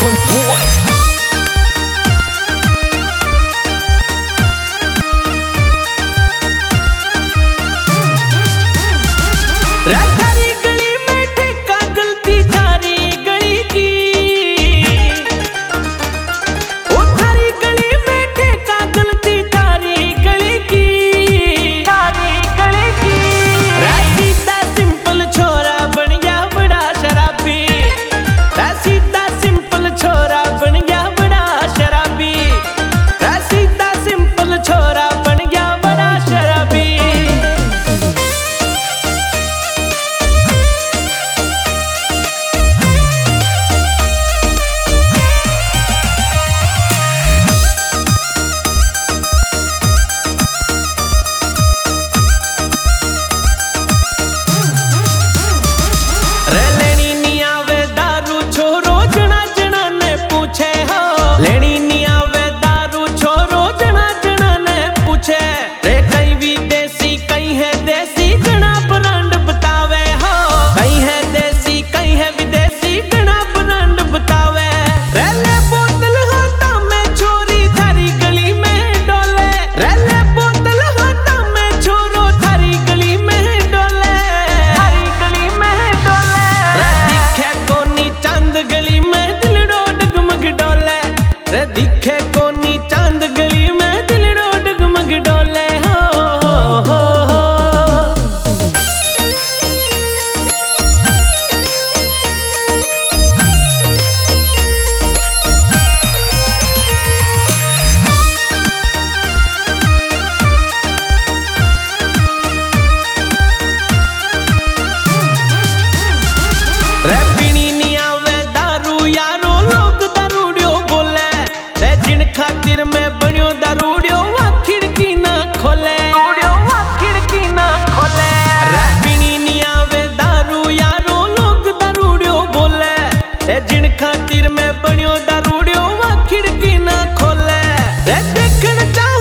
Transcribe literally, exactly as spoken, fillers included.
थारी गली में ठेका गलती थारी गली की, ओ थारी गली में ठेका गलती थारी गली की, थारी गली की। सीधा सिंपल छोरा बन गया बड़ा शराबी, सीधा सिंपल छोरा बन गया बड़ा शराबी, सीधा सिंपल छोरा बन गया बड़ा शराबी। लेनी नहीं आवे दारू छोरो जना जना ने पूछे, रे कई विदेशी कई है देसी गणा ब्रांड बतावे हो, कई है देसी कई है विदेशी गणा ब्रांड बतावे। रेले बोतल हाथा में छोरी थारी गली में डोले, रेले बोतल हाथा में छोरो थारी गली में डोले, थारी गली में डोले। रे दिखे कोनी चांद गली में दिलड़ो डगमग डोले, रे दिखे कोनी चांद गली में दिलड़ो डगमग डोले हो, हो, हो, हो। रे पीनी नहीं आवे दारू यारो लोग दारूडियो बोले, रे जिन खातिर में बनियो दारूडियो वा खिड़की ना खोले, वा खिड़की ना खोले। रे पीनी नहीं आवे दारू यारो लोग दारूडियो बोले, रे जिन खातिर में बनियो दारूडियो वा खिड़की ना खोले। रे देखण